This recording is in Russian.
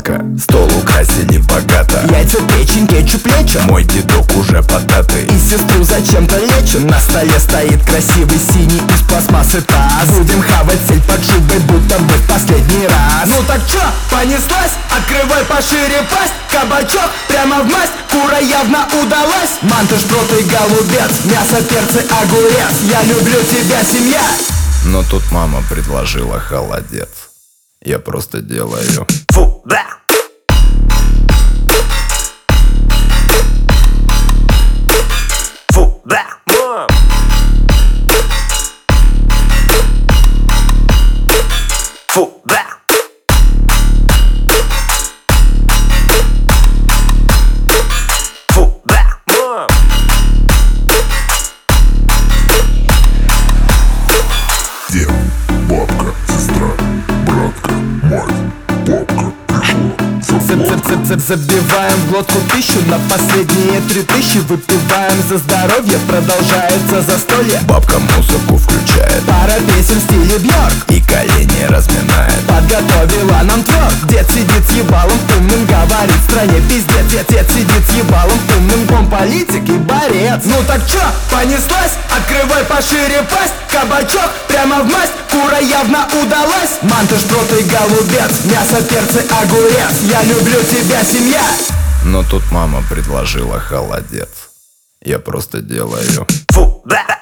бабка, стол украсили богато. Яйца, печень, кетчуп, лечо. Мой дедок уже поддатый И сестру зачем-то лечат. На столе стоит красивый синий из пластмассы таз. Будем хавать сель под шубой, будто бы в последний раз. Ну так чё, понеслась? Открывай пошире пасть. Кабачок прямо в масть, кура явно удалась. Мантыш, проты, голубец, мясо, перцы, огурец. Я люблю тебя, семья. Но тут мама предложила холодец. Я просто делаю Фу, да. Фу, да. Фу, да. Фу, да. Дед, бабка, сестра, братка, мать, папка пришла. Забиваем в глотку пищу на последние 3000. Выпиваем за здоровье, продолжается застолье. Бабка музыку включает, Пара песен в стиле Бьорк и колени разминает. подготовила нам тверк. Дед сидит с ебалом умным, говорит в стране пиздец. Дед сидит с ебалом умным, он политик и борец. Ну так чё, понеслась? Открывай пошире пасть. Кабачок прямо в масть, кура явно удалась. Мантыш, проты, голубец, мясо, перцы, огурец. Я люблю тебя, семья. Но тут мама предложила холодец. Я просто делаю Фу, да.